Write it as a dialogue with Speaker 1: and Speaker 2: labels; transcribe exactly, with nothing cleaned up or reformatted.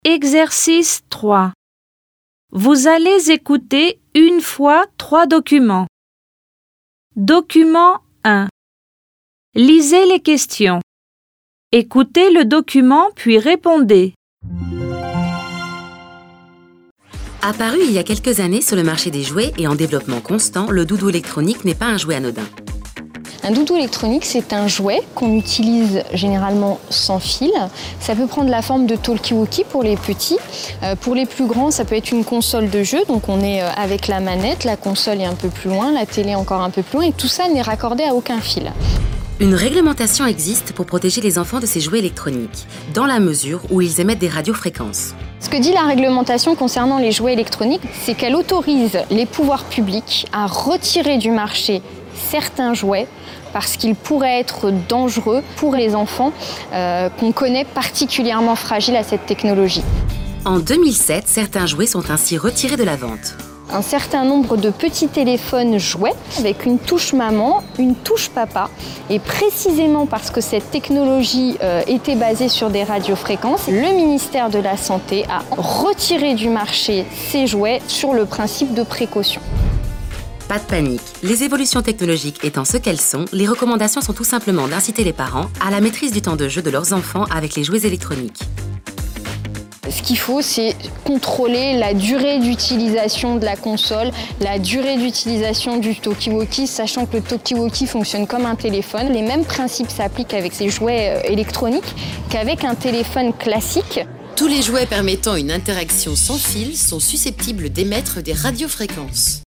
Speaker 1: Exercice trois. Vous allez écouter une fois trois documents. Document un. Lisez les questions. Écoutez le document puis répondez.
Speaker 2: Apparu il y a quelques années sur le marché des jouets et en développement constant, le doudou électronique n'est pas un jouet anodin.
Speaker 3: Un doudou électronique, c'est un jouet qu'on utilise généralement sans fil. Ça peut prendre la forme de talkie-walkie pour les petits. Euh, pour les plus grands, ça peut être une console de jeu. Donc on est avec la manette, la console est un peu plus loin, la télé encore un peu plus loin et tout ça n'est raccordé à aucun fil.
Speaker 2: Une réglementation existe pour protéger les enfants de ces jouets électroniques, dans la mesure où ils émettent des radiofréquences.
Speaker 3: Ce que dit la réglementation concernant les jouets électroniques, c'est qu'elle autorise les pouvoirs publics à retirer du marché certains jouets parce qu'ils pourraient être dangereux pour les enfants euh, qu'on connaît particulièrement fragiles à cette technologie.
Speaker 2: En deux mille sept, certains jouets sont ainsi retirés de la vente.
Speaker 3: Un certain nombre de petits téléphones jouets avec une touche maman, une touche papa. Et précisément parce que cette technologie euh, était basée sur des radiofréquences, le ministère de la Santé a retiré du marché ces jouets sur le principe de précaution.
Speaker 2: Pas de panique, les évolutions technologiques étant ce qu'elles sont, les recommandations sont tout simplement d'inciter les parents à la maîtrise du temps de jeu de leurs enfants avec les jouets électroniques.
Speaker 3: Ce qu'il faut, c'est contrôler la durée d'utilisation de la console, la durée d'utilisation du talkie-walkie, sachant que le talkie-walkie fonctionne comme un téléphone. Les mêmes principes s'appliquent avec ces jouets électroniques qu'avec un téléphone classique.
Speaker 4: Tous les jouets permettant une interaction sans fil sont susceptibles d'émettre des radiofréquences.